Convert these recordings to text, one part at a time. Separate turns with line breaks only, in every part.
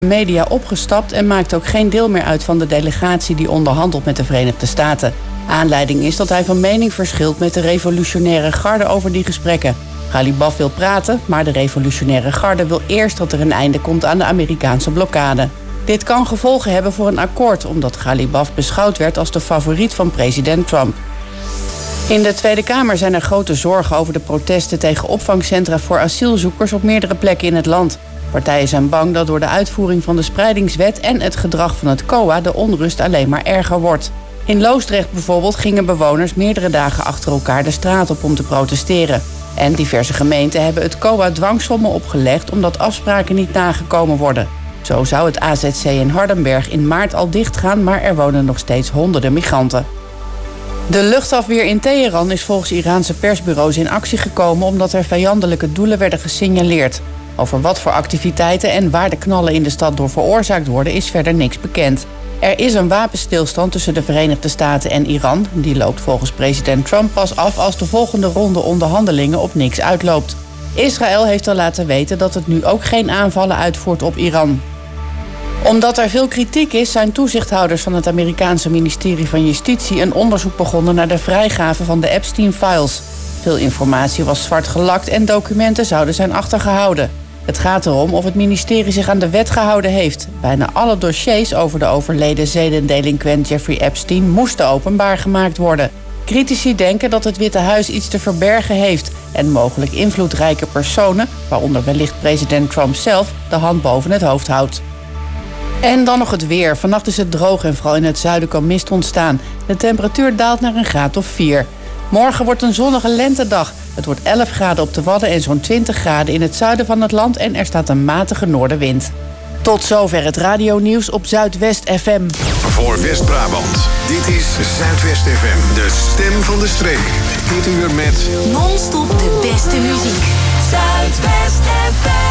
media opgestapt en maakt ook geen deel meer uit van de delegatie die onderhandelt met de Verenigde Staten. Aanleiding is dat hij van mening verschilt met de revolutionaire garde over die gesprekken. Ghalibaf wil praten, maar de revolutionaire garde wil eerst dat er een einde komt aan de Amerikaanse blokkade. Dit kan gevolgen hebben voor een akkoord, omdat Ghalibaf beschouwd werd als de favoriet van president Trump. In de Tweede Kamer zijn er grote zorgen over de protesten tegen opvangcentra voor asielzoekers op meerdere plekken in het land. Partijen zijn bang dat door de uitvoering van de spreidingswet en het gedrag van het COA de onrust alleen maar erger wordt. In Loosdrecht bijvoorbeeld gingen bewoners meerdere dagen achter elkaar de straat op om te protesteren. En diverse gemeenten hebben het COA dwangsommen opgelegd omdat afspraken niet nagekomen worden. Zo zou het AZC in Hardenberg in maart al dichtgaan, maar er wonen nog steeds honderden migranten. De luchtafweer in Teheran is volgens Iraanse persbureaus in actie gekomen omdat er vijandelijke doelen werden gesignaleerd. Over wat voor activiteiten en waar de knallen in de stad door veroorzaakt worden is verder niks bekend. Er is een wapenstilstand tussen de Verenigde Staten en Iran. Die loopt volgens president Trump pas af als de volgende ronde onderhandelingen op niks uitloopt. Israël heeft al laten weten dat het nu ook geen aanvallen uitvoert op Iran. Omdat er veel kritiek is, zijn toezichthouders van het Amerikaanse ministerie van Justitie een onderzoek begonnen naar de vrijgave van de Epstein-files. Veel informatie was zwart gelakt en documenten zouden zijn achtergehouden. Het gaat erom of het ministerie zich aan de wet gehouden heeft. Bijna alle dossiers over de overleden zedendelinquent Jeffrey Epstein moesten openbaar gemaakt worden. Critici denken dat het Witte Huis iets te verbergen heeft en mogelijk invloedrijke personen, waaronder wellicht president Trump zelf, de hand boven het hoofd houdt. En dan nog het weer. Vannacht is het droog en vooral in het zuiden kan mist ontstaan. De temperatuur daalt naar een graad of 4. Morgen wordt een zonnige lentedag. Het wordt 11 graden op de Wadden en zo'n 20 graden in het zuiden van het land en er staat een matige noordenwind. Tot zover het radionieuws op Zuidwest FM.
Voor West-Brabant, dit is Zuidwest FM, de stem van de streek. Dit uur met
non-stop de beste muziek. Zuidwest FM.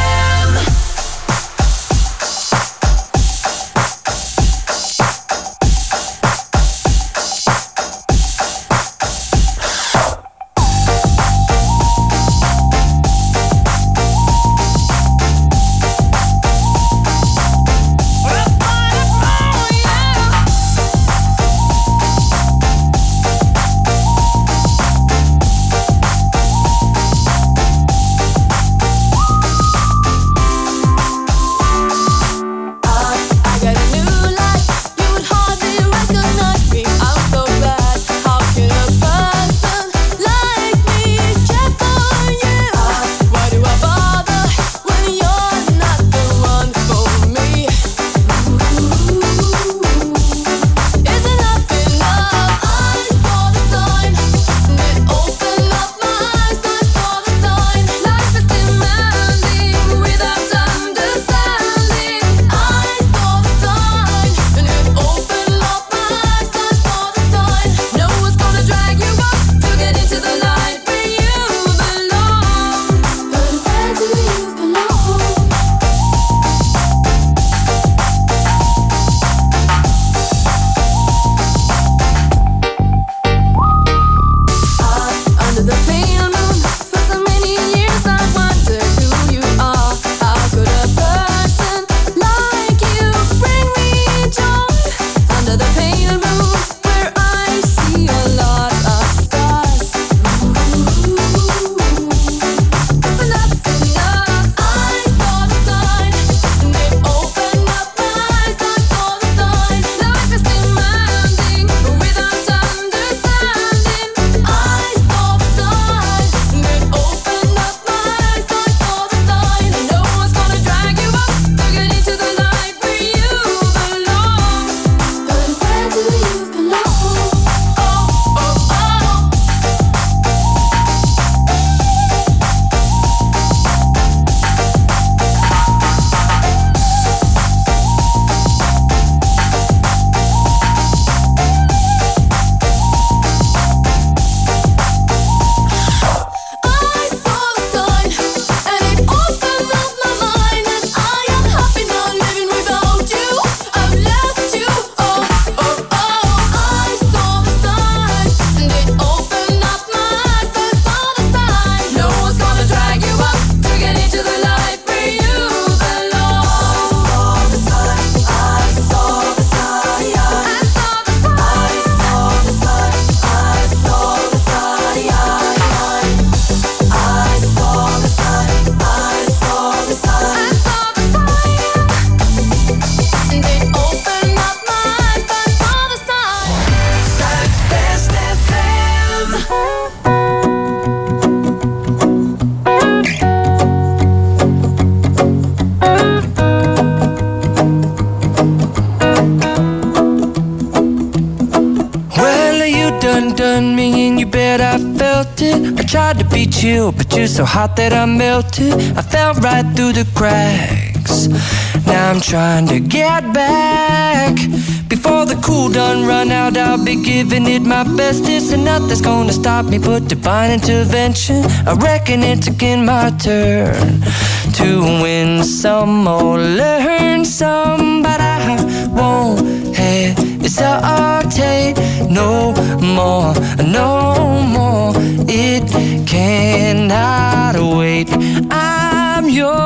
done me and you bet I felt it. I tried to be chill, but you're so hot that I melted. I fell right through the cracks. Now I'm trying to get back. Before the cool done run out, I'll be giving it my bestest. And nothing's gonna stop me but divine intervention. I reckon it's again my turn to win some or learn some. But I won't hesitate no more, no more. It cannot wait. I'm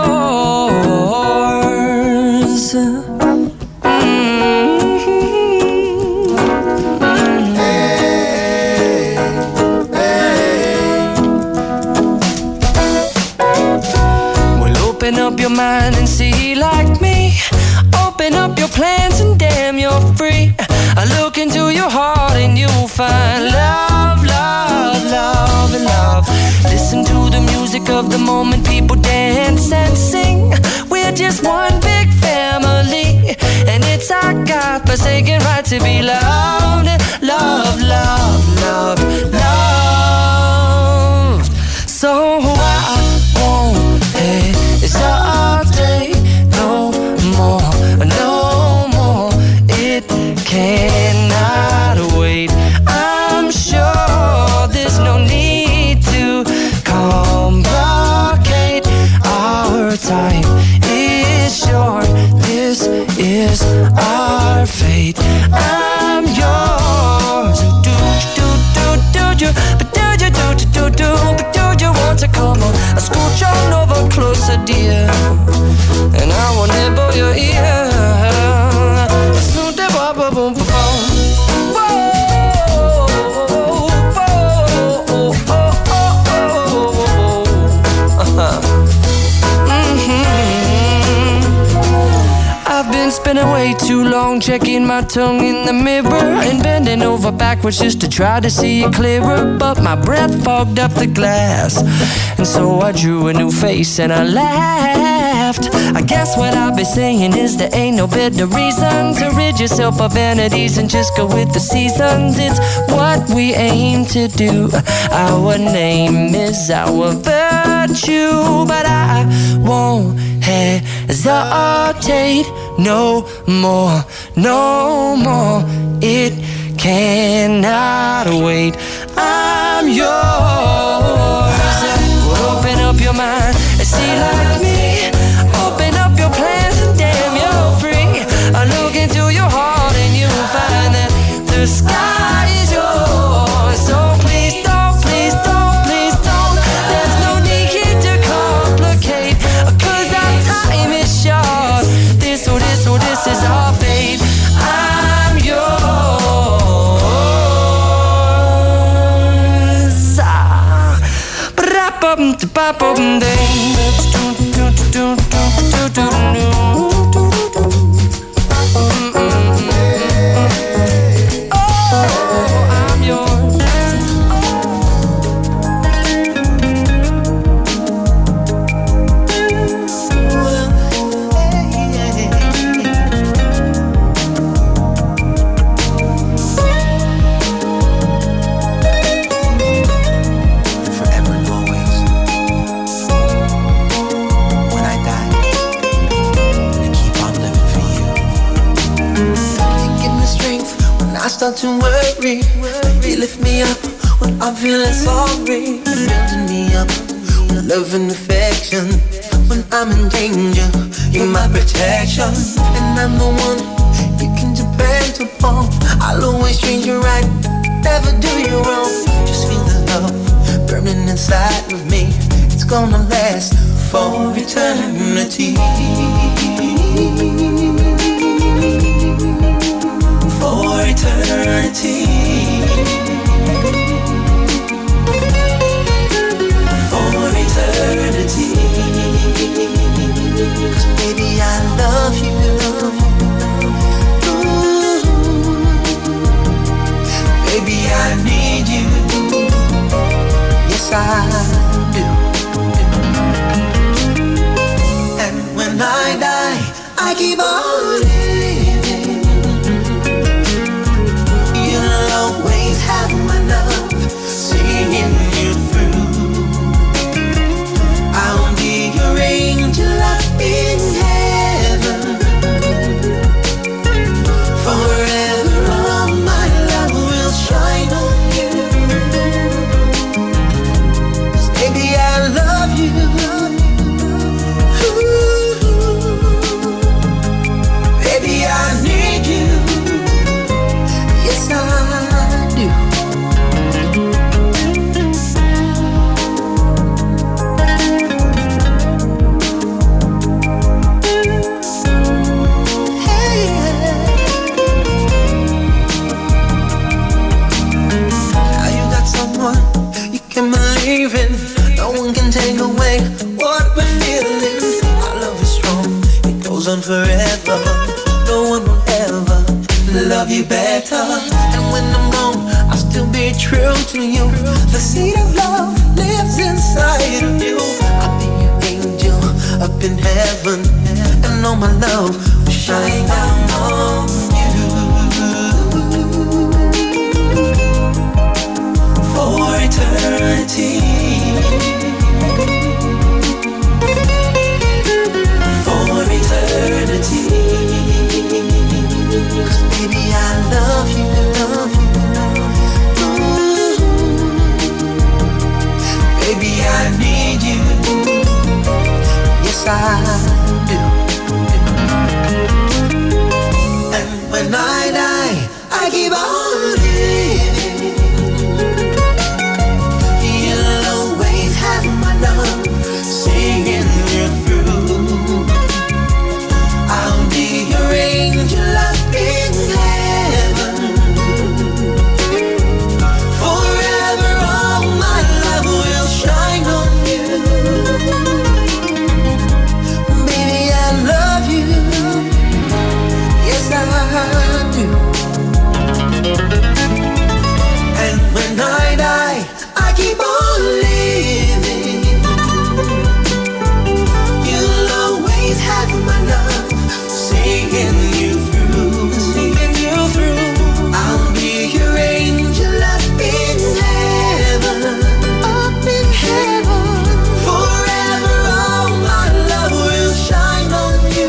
yours. Open up your mind and see like me. Open up your plans and damn, you're free. I look into your heart and you'll find love, love, love, and love. Listen to the music of the moment, people dance and sing. We're just one big family, and it's our God-forsaken right to be loved. Love, love, love, love. So I won't hesitate no more, no more. It cannot wait. I'm sure there's no need to complicate. Our time is short. This is our fate. I'm yours. Do you? But do you want to come on? I scooch on over closer, dear, and I will nibble your ear. I've been spending way too long checking my tongue in the mirror and bending over backwards just to try to see it clearer. But my breath fogged up the glass, and so I drew a new face and I laughed. I guess what I'll be saying is there ain't no better reason to rid yourself of vanities and just go with the seasons. It's what we aim to do. Our name is our virtue, but I won't hesitate no more, no more. It cannot wait. I'm yours. Open up your mind and see like me. Open up your plans and damn, you're free. I look into your heart and you'll find that the sky is yours. So please don't, please don't, please don't. There's no need here to complicate, 'cause our time is short. This is our fate. I'm yours. I'm yours.
I start to worry. You lift me up when I'm feeling sorry. Building me up with love and affection. When I'm in danger, you're my protection. And I'm the one you can depend upon. I'll always treat you right, never do you wrong. Just feel the love burning inside of me. It's gonna last for eternity. For eternity. For eternity. 'Cause baby, I love you. Ooh. Baby, I need you. Yes, I do. And when I die, I keep on living. You'll always have my love. forever. No one will ever love you better. And when I'm gone, I'll still be true to you. The seed of love lives inside of you. I'll be your angel up in heaven, and all my love will shine down on you for eternity. For eternity. 'Cause baby, I love you, love you, love you. Baby, I need you. Yes, I do. And when I die, I keep on living. You'll always have my love singing you through. I'll be your angel up in heaven. Forever all my love will shine on you. Baby, I love you. Yes, I do. And when I die, I keep on living. You'll always have my love singing you through, singing you through. I'll be your angel up in heaven, up in heaven. Forever all my love will shine on you.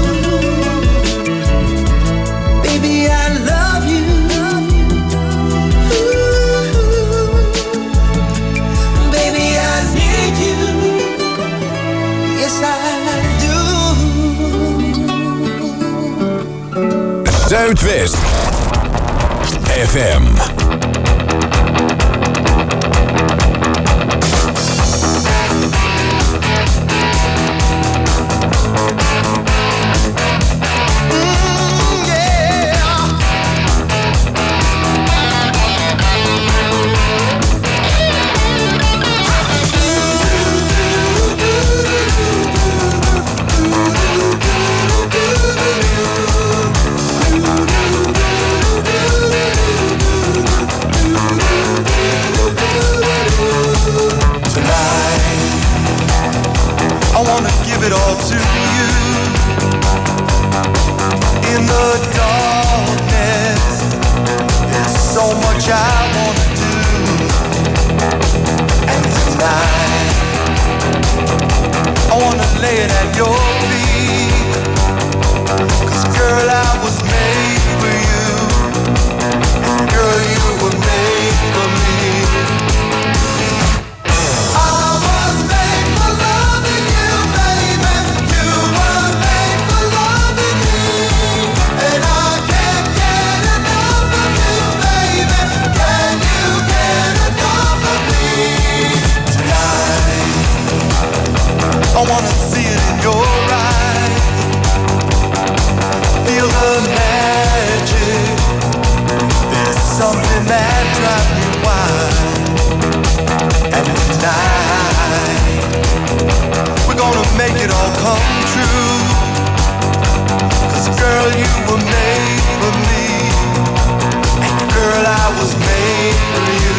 Baby, I love you. Ooh. Baby, I need you. Yes, I do.
Zuidwest FM.
I wanna give it all to you. In the darkness, there's so much I wanna do. And tonight, I wanna lay it at your feet. 'Cause girl, I was made for you. And girl, you were made for me. I wanna see it in your eyes. Feel the magic. There's something that drives me wild. And tonight, we're gonna make it all come true. 'Cause girl, you were made for me. And girl, I was made for you.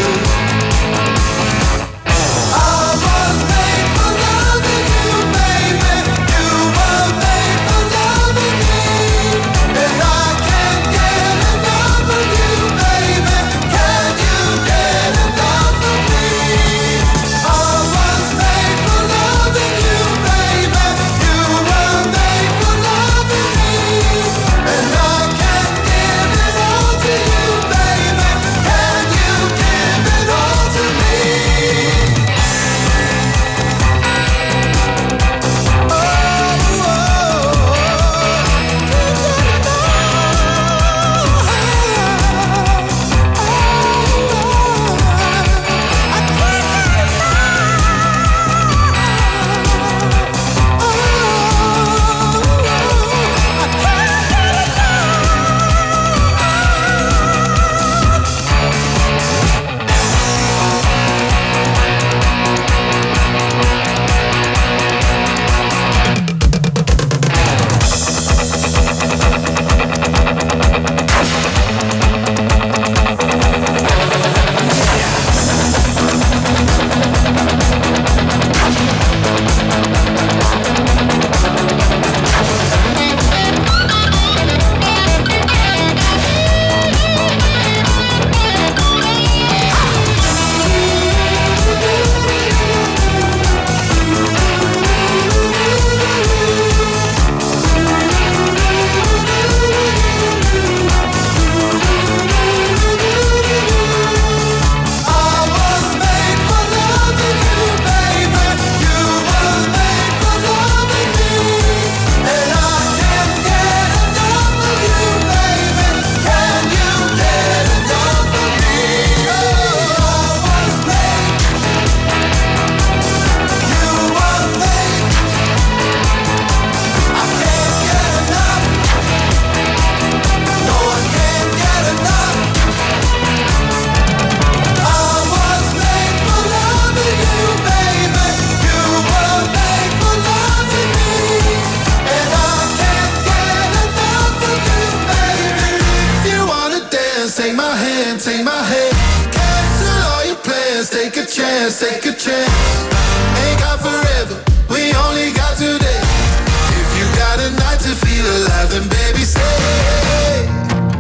take my hand, take my hand. Cancel all your plans, take a chance, take a chance. Ain't got forever, we only got today. If you got a night to feel alive, then baby stay.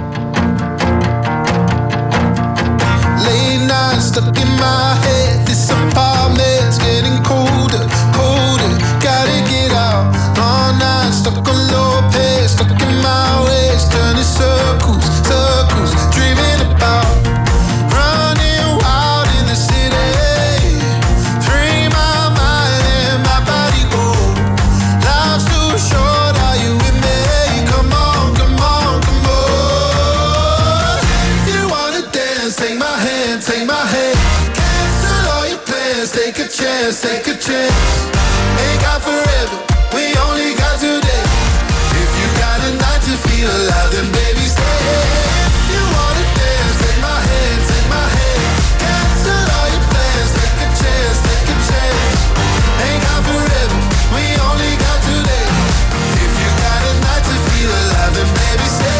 Late night stuck in my head. This apartment's getting colder, colder. Gotta get out. All night stuck on low pace, stuck in my ways, turning circles, circles, dreaming about running wild in the city. Free my mind and my body go. Life's too short, are you with me? Come on, come on, come on. If you wanna dance, take my hand, take my hand. Cancel all your plans, take a chance, take a chance. Ain't got forever, we only got today. If you got a night to feel alive, then baby stay. If you wanna dance, take my hand, take my hand. Cancel all your plans, take a chance, take a chance. Ain't got forever, we only got today. If you got a night to feel alive, then baby stay.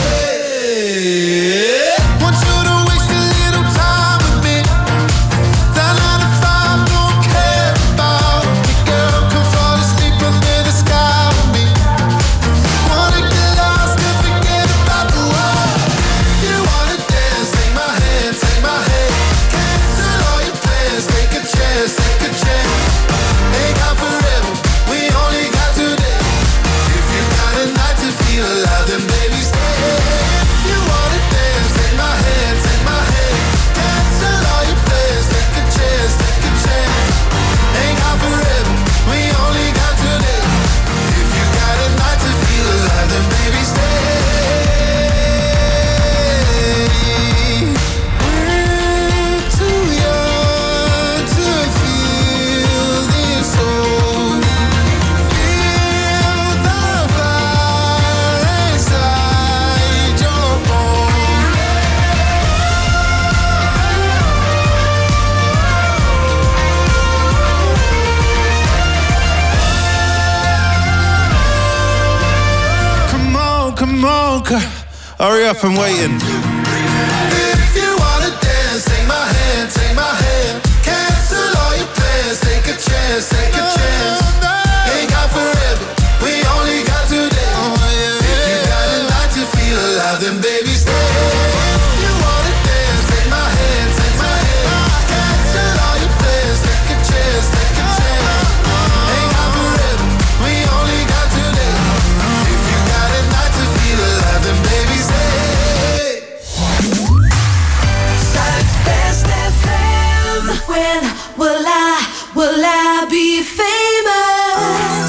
Want you to waste a little time with me. That 9 to 5 don't care about me. Girl, come fall asleep under the sky with me. Wanna get lost and forget about the world. If you wanna dance, take my hand, take my hand. Cancel all your plans, take a chance, take a chance. Ain't got forever, we only got today. If you got a night to feel alive, then baby stay. If you wanna dance, take my hand, take my hand. Cancel all your plans, take a chance, take a chance. Ain't got forever, we only got today. If you got a night to feel alive, then baby stay. We're too young to feel this soul. Feel the fire inside your bones. Come on, come on, hurry up, I'm waiting. If you wanna dance, take my hand, take my hand. Cancel all your plans, take a chance, take a chance. Ain't got forever, we only got today. If you got a night to feel alive, then baby stay. If you wanna dance, take my hand, take my hand. Cancel all your plans, take a chance, take a chance. Ain't got forever, we only got today. If you got a night to feel alive, then baby stay.
Zuidwest FM. When will I be famous?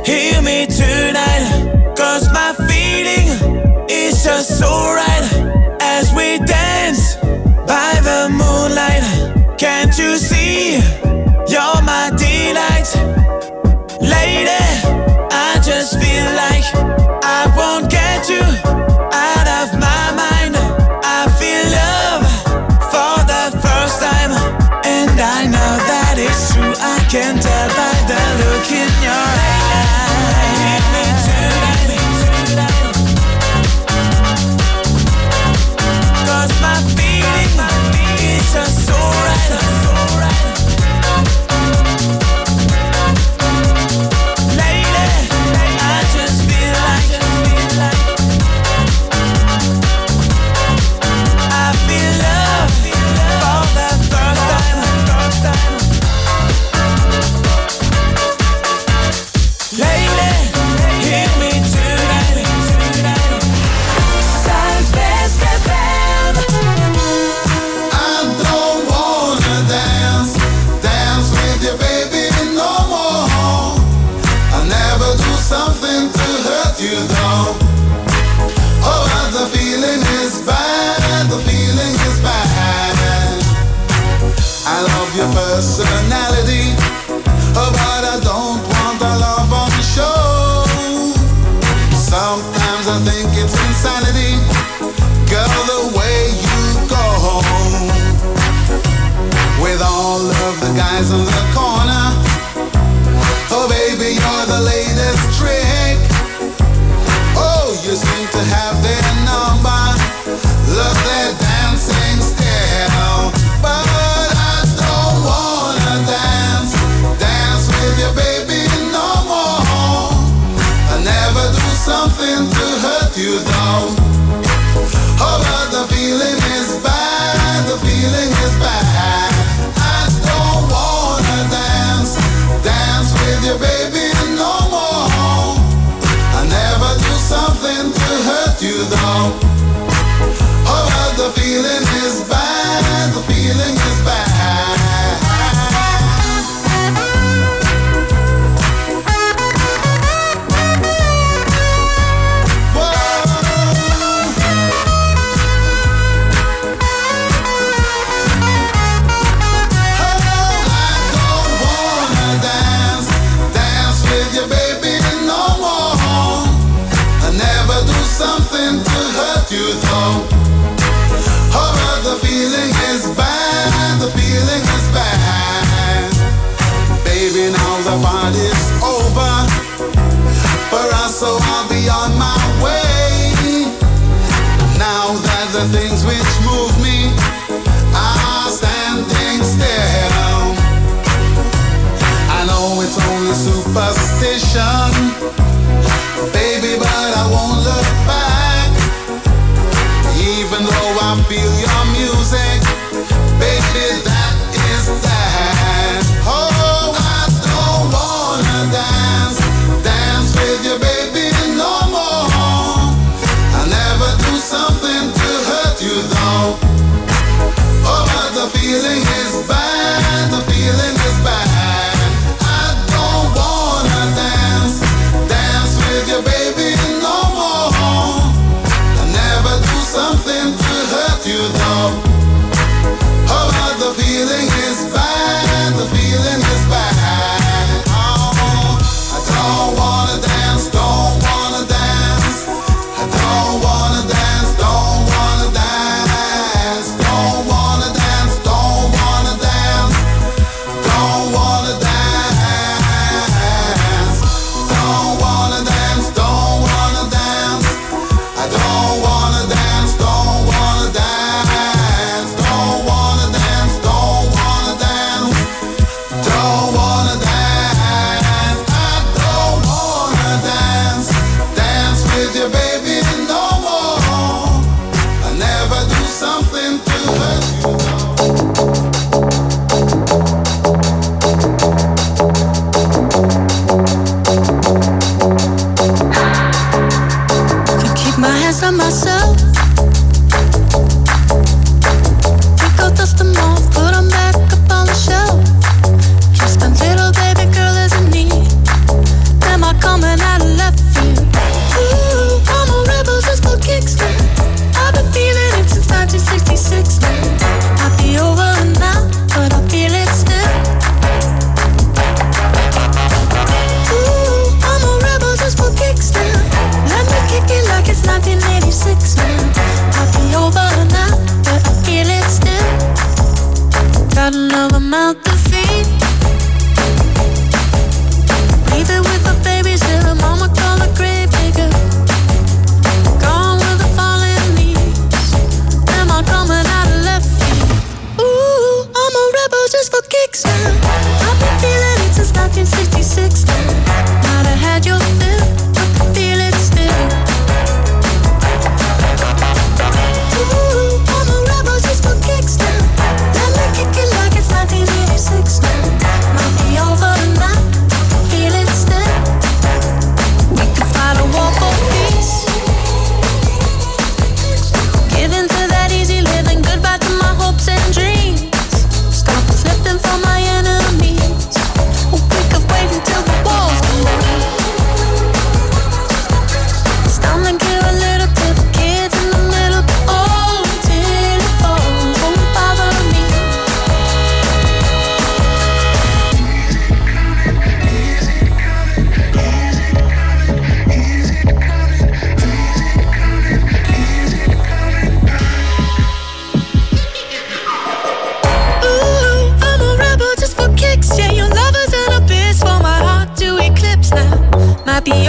hear me tonight, 'cause my feeling is just so right as we dance by the moonlight. Can't you see you're my delight? Lady, I just feel like I won't get you out of my mind. I feel love for the first time, and I know that it's true. I can tell by the look in your eyes. Hit me tonight, 'cause my feeling is just so right, so right. Lady, I just feel like I feel love for the first time. Lady, hit me tonight. Zuidwest FM.
I don't wanna dance with you, baby, no more. I'll never do something to hurt you, though. Oh, but the feeling is bad, the feeling is bad. I love your personality, oh, but I don't want a love on the show. Sometimes I think it's insanity, girl, the way you go with all of the guys in the corner. Oh, baby, you're the latest trick. Oh, you seem to have their number, love their dancing style. But I don't wanna dance with you, baby, no more. I never do something to hurt you, though. Oh, but the feeling is bad, the feeling is bad. I don't wanna dance with you, baby, no more. I never do something to hurt you, though. Oh, but the feeling is bad, the feeling is bad. Something to hurt you, though. Oh, but the feeling is bad, the feeling is bad. Baby, now the party's over for us, so I'll be on my way. Now that the things which move me are standing still, I know it's only superstition, baby, but I won't look back. Even though I feel your music, baby, that is that. Oh, I don't wanna dance with you, baby, no more. I never do something to hurt you, though. Oh, but the feeling is bad, the feeling is bad. I don't wanna dance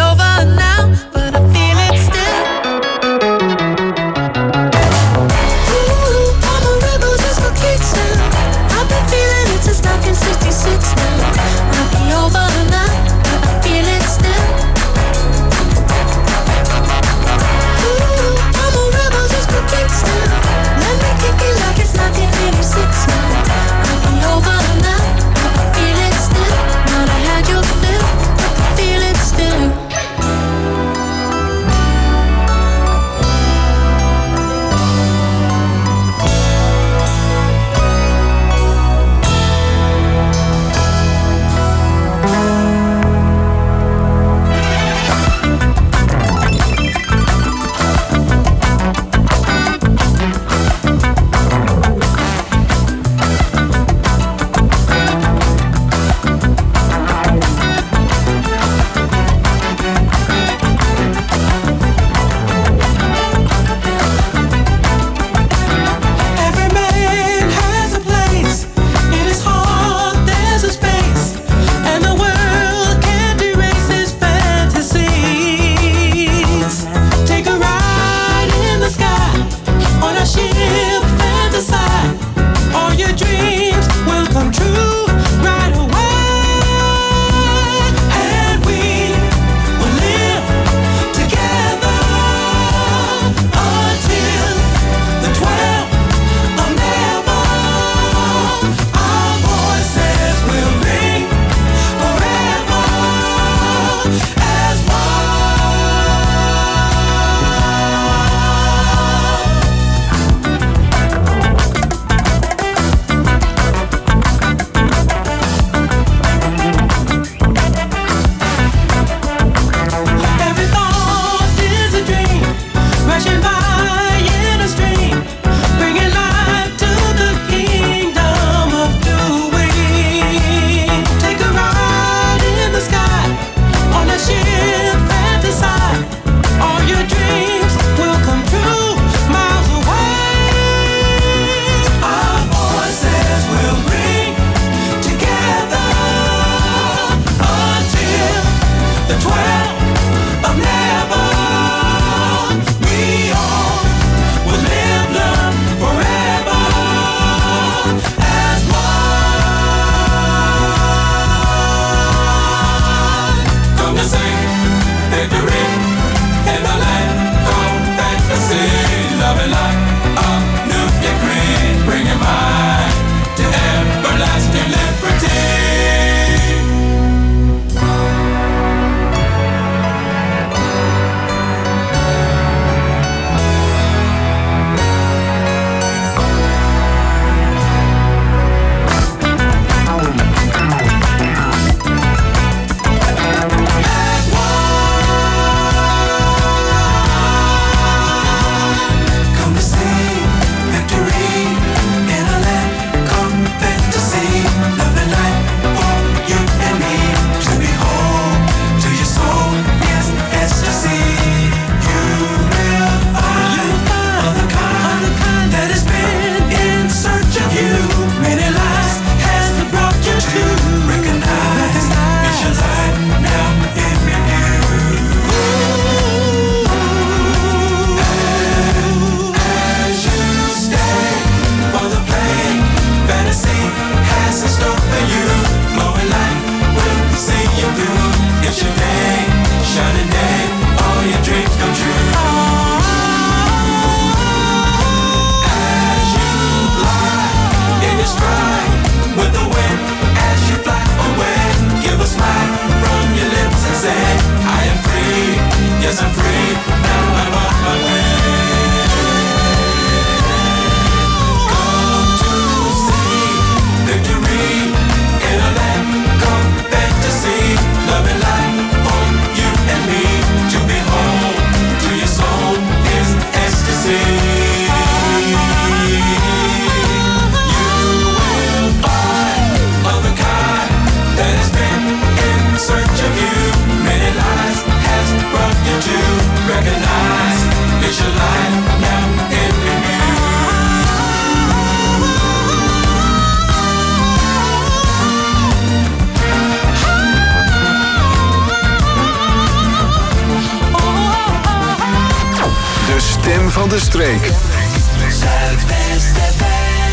over now, but I feel it still. Ooh, I'm a rebel just for kicks now. I've been feeling it since 1966 now. Might be over now, but I feel it still. Ooh, I'm a rebel just for kicks now. Let me kick it like it's 1986 now. Might be over now, but I feel it still. Might have had your fill, but I feel it still.
stem van de streek.
Zuidwest FM.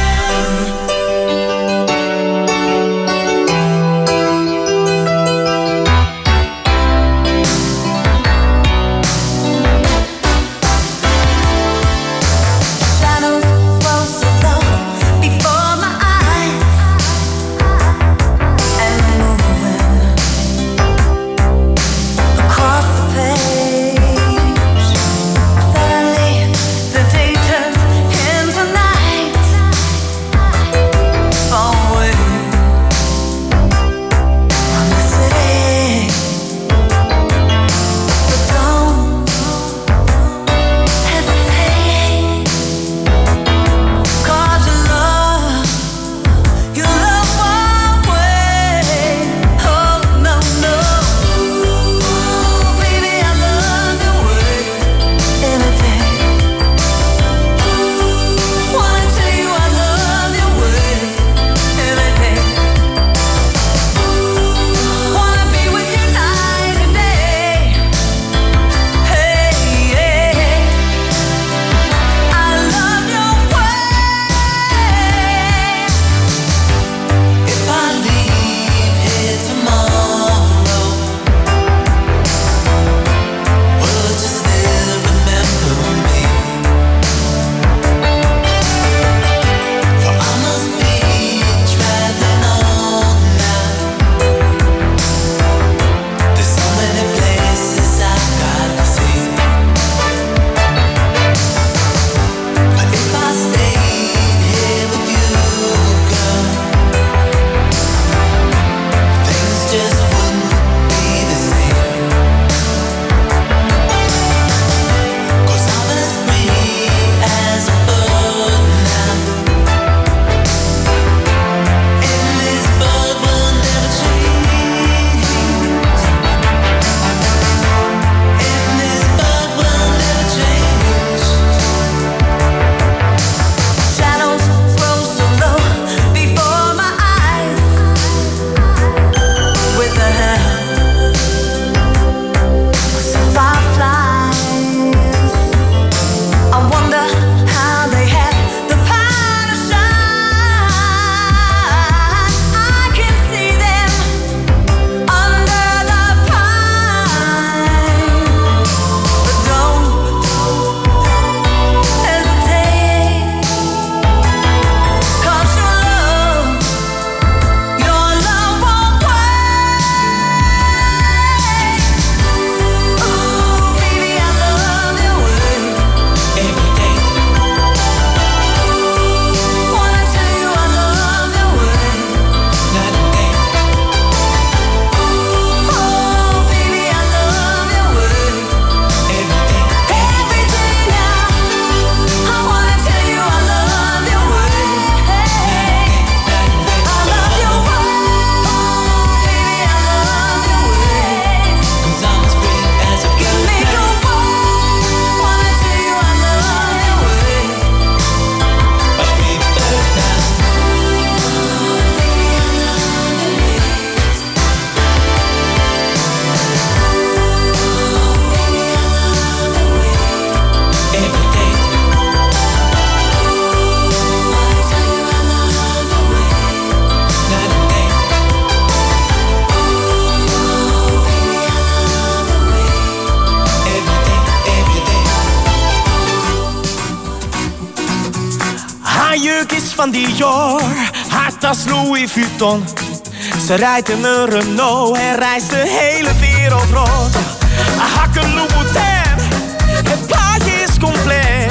Van Dior, haar tas Louis Vuitton. Ze rijdt in een Renault en reist de hele wereld rond. Hakken Louboutin, het plaatje is compleet.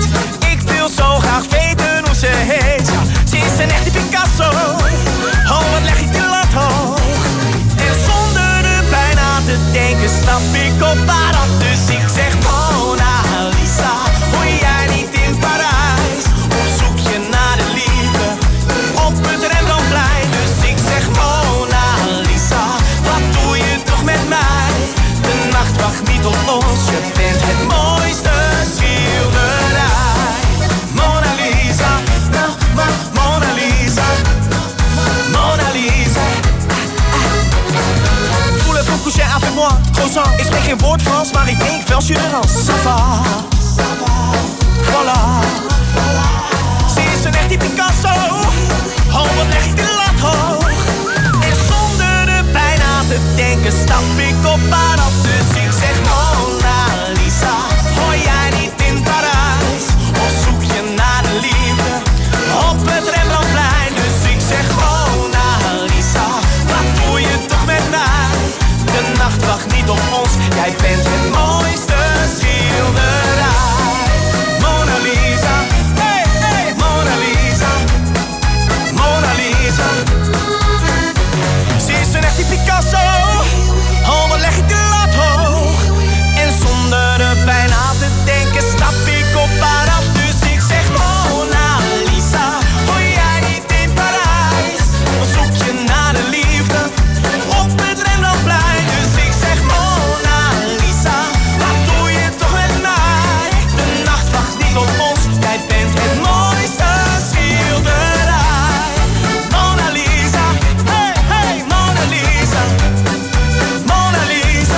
Ik wil zo graag weten hoe ze heet. Ja, ze is een echte Picasso. Oh, wat leg ik de lat hoog. En zonder er bijna te denken stap ik op haar af. Dus ik zeg Mona Lisa, hoor jij niet in Parijs? Of zoek je naar de liefde op het Rembrandtplein? Dus ik zeg Mona Lisa, wat doe je toch met mij? De nacht wacht niet op ons, je bent het mooiste schilderij. Mona Lisa, Mona Lisa, Mona Lisa. Voulez-vous coucher avec moi? Croissant, ik spreek geen woord Frans, maar ik denk wel Surinams. Ça va, ça va. voilà. Ze is een echt die Picasso. Oh, wat leg ik de lat hoog. En zonder er bijna te denken stap ik op haar af. Dus ik zeg Mona Lisa, hoor jij niet in Parijs? Of zoek je naar de liefde op het Rembrandtplein? Dus ik zeg Mona Lisa, wat doe je toch met mij? De nacht wacht niet op ons, jij bent het mooiste schilderij. Mona Lisa, hey, hey, Mona Lisa, Mona Lisa. Ze is een echt die Picasso, oh wat leg ik de lat hoog. En zonder er bijna te denken stap ik op haar af. Dus ik zeg Mona Lisa, hoor jij niet in Parijs? Of zoek je naar de liefde op het Rembrandtplein? Dus ik zeg Mona Lisa, wat doe je toch met mij? De nacht wacht niet op ons, jij bent het mooiste schilderij. Mona Lisa, hey, hey, Mona Lisa, Mona Lisa.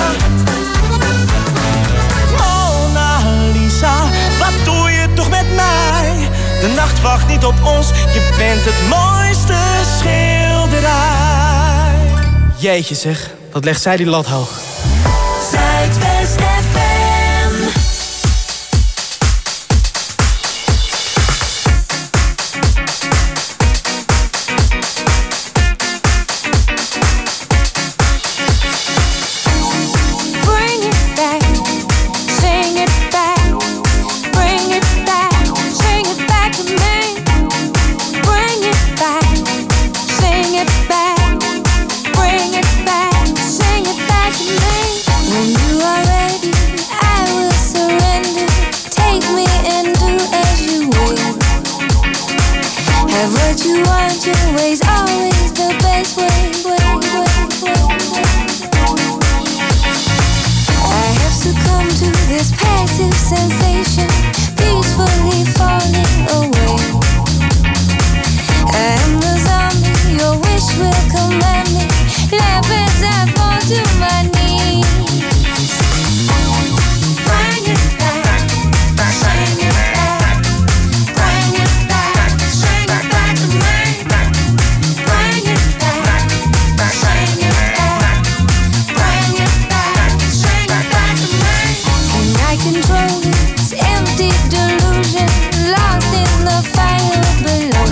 Mona Lisa, wat doe je toch met mij? De nacht wacht niet op ons, je bent het mooiste schilderij. Jeetje zeg, wat legt zij die lat hoog.
Zuidwest FM. Bring it back, sing it back, bring it back, sing it back to me. Bring it back, sing it back, bring it back, sing it back to me. When you are ready, I will surrender. Take me and do as you will. Have what you want, your way's always the best way. I have succumbed to this passive sensation, peacefully falling away. I am the zombie, your wish will command me. Laugh as I fall to my knees. Bring it back, sing it back, bring it back, sing it back to me. Bring it back, sing it back, bring it back, sing it back to me. Can I control this empty delusion, lost in the fire below?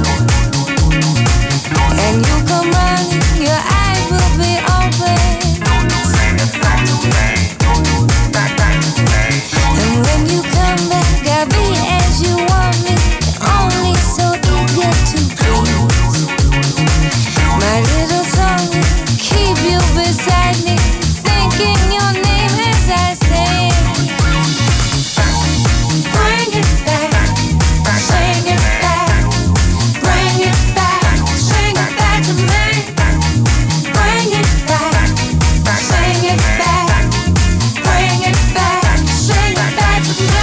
And you come running, your eyes will be open. Sing it back to me, back to me. And when you come back, I'll be as you want me, only so eager to please. My little song will keep you beside me, thinking your name as I sing. Bring it back, sing it back, bring it back, sing it back to me. Bring it back, sing it back, bring it back, sing it back to me.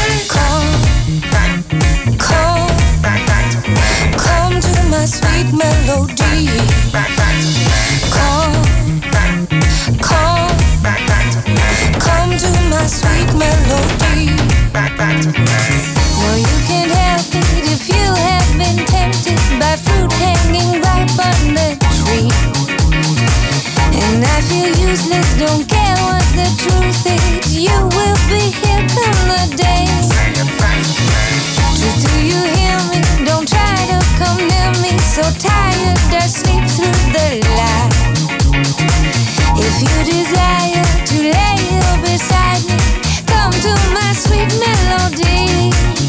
Come to my sweet melody. Come to my sweet melody. No, you can't help it if you have been tempted by fruit hanging ripe on the tree. And I feel useless, don't care what the truth is. You will be here come the day. Truth, do you hear me? Don't try to come near me. So tired, I sleep through the light. If you desire to lay here beside me, come to my sweet melody.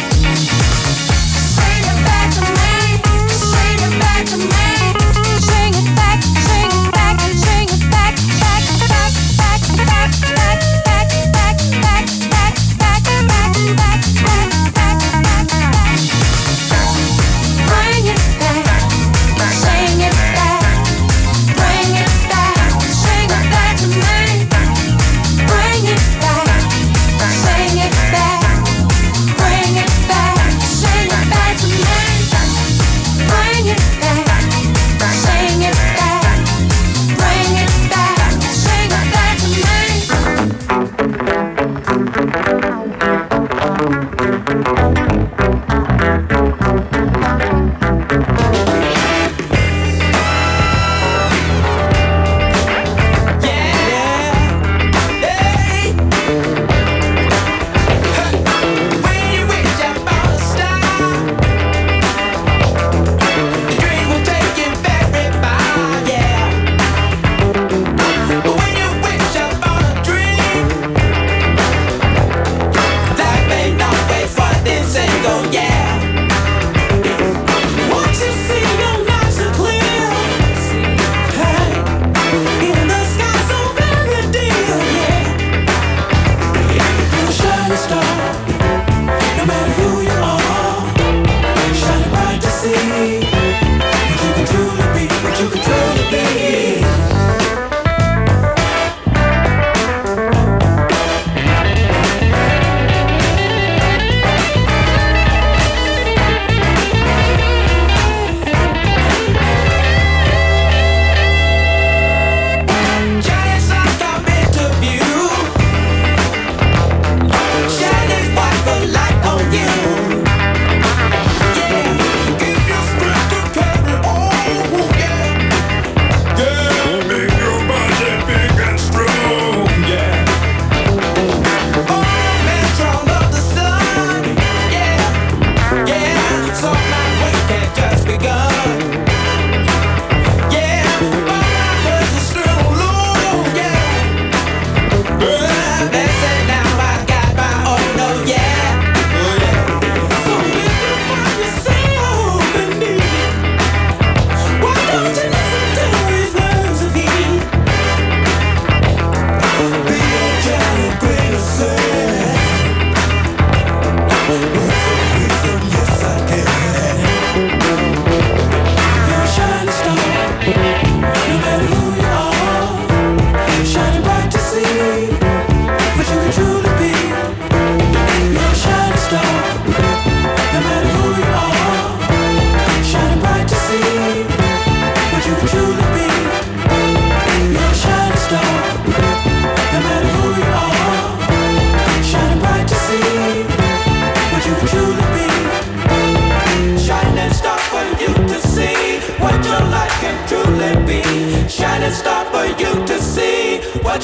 Sing it back to me, sing it back to me. Sing it back, sing it back, sing it back, back, back, back, back, back, back, back, back, back, back, back, back, back, back. Bring it back, sing it back, bring it back, sing it back to me. Bring it back, sing it back, bring it back, sing it back to me. Bring it back, sing it back, bring it back, sing it back to me.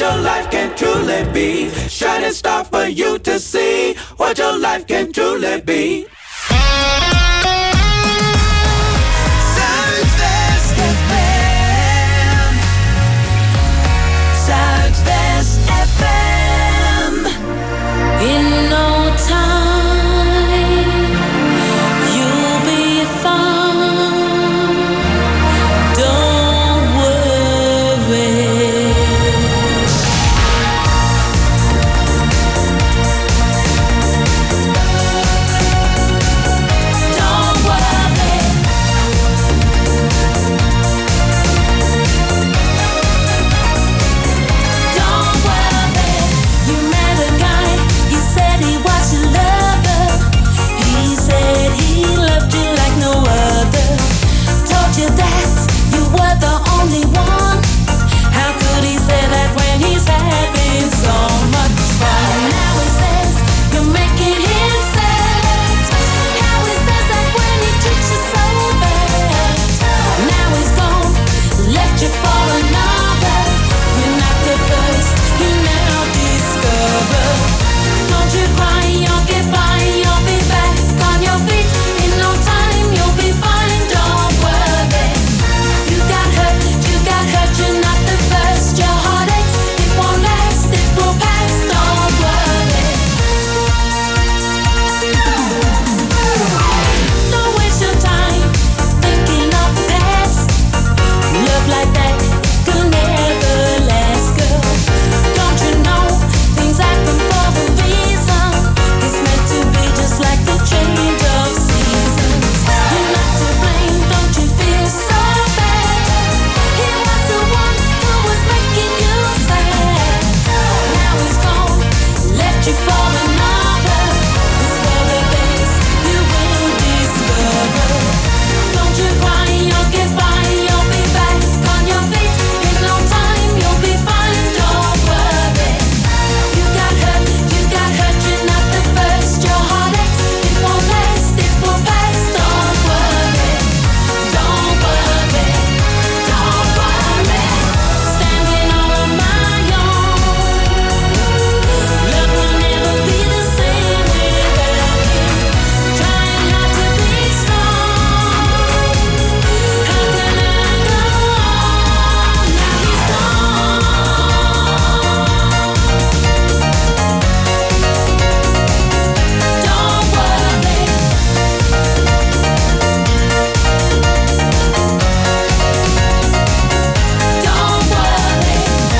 your life can truly be. Shining star for you to see what your life can truly be. Zuidwest FM. Zuidwest FM.
In no time, you'll be fine. Don't worry. Don't worry. Don't worry. You met a guy, he said he was your lover. He said he loved you like no other. Told you that you were the only one. How could he say that when he's having so much fun? Now he says you're making him sad. How he says that when he treats you so bad. Now he's gone, left you for another. You're not the first, you now discover. Don't you cry, you'll get by, you'll be back on your feet. In no time, you'll be fine, don't worry. You got hurt, you're not the first. Your heart aches, it won't last, it will pass, don't worry. Don't waste your time thinking of the past. Love like that could never last, girl. Don't you know things happen for a reason? It's meant to be just like the change of seasons. You're not to blame, don't you feel so bad? He was the one who was making you sad. Now he's gone, left you for another. It's for the best, you will discover. Don't you cry, you'll get by, you'll be back on your feet. In no time, you'll be fine, don't worry. You got hurt, you're not the first. Your heart aches, it won't last, it will pass, don't worry. Don't worry, don't worry. Standing on my own. Love will never be the same without him. Trying hard to be strong. How can I go on? Now he's gone. Don't worry. Don't worry.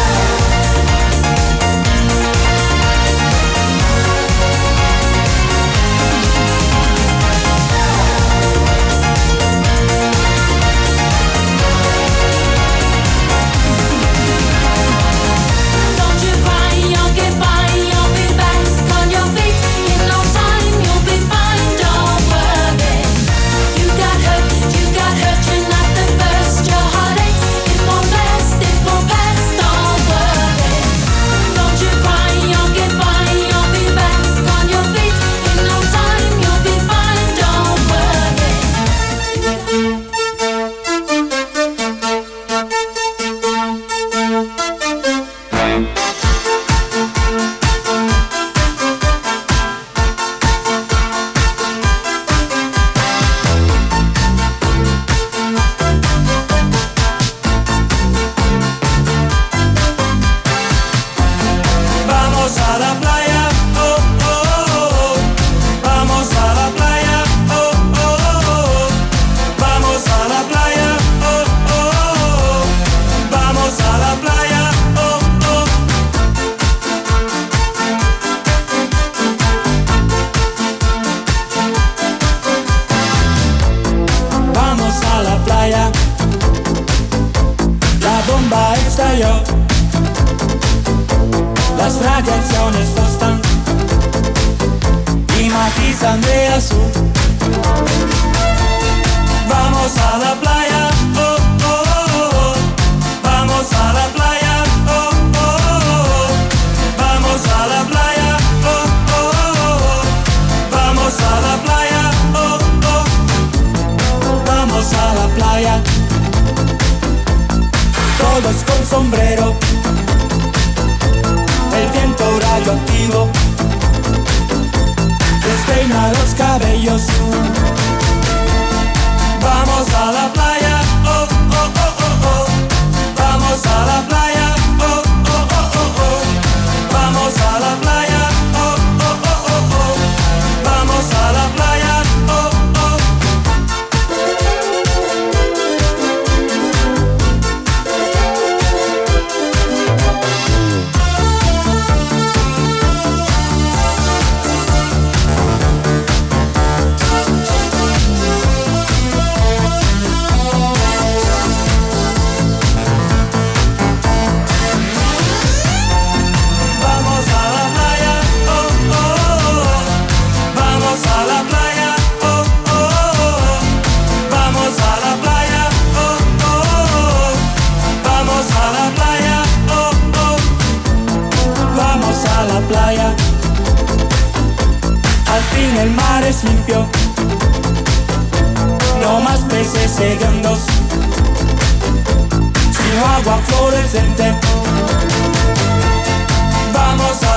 Don't you cry, you'll get by, you'll be back on your feet. In no time, you'll be fine, don't worry. You got hurt, you're not the first. Your heart aches, it won't last, it will pass, don't worry. Don't you cry, you'll get by, you'll be back on your feet. In no time, you'll be fine, don't worry.
Vamos a la playa, oh, oh, oh. Vamos a la playa, oh, oh, oh. Vamos a la playa, oh, oh, oh. Vamos a la playa, oh, oh. Vamos a la playa. La bomba estalló. Las radiaciones tostan y matizan de azul. Vamos a la playa, oh, oh, oh. Vamos a la playa, oh, oh, oh. Vamos a la playa, oh, oh, oh. Vamos a la playa, oh, oh. Vamos a la playa. Todos con sombrero. peina los cabellos. Vamos a la playa, oh, oh, oh, oh, oh. Vamos a la playa, oh, oh, oh, oh, oh. Vamos a la playa, oh, oh, oh, oh, oh. Vamos a la playa, oh, oh. Playa. Al fin el mar es limpio, no más peces hediondos, sino agua fluorescente. Vamos a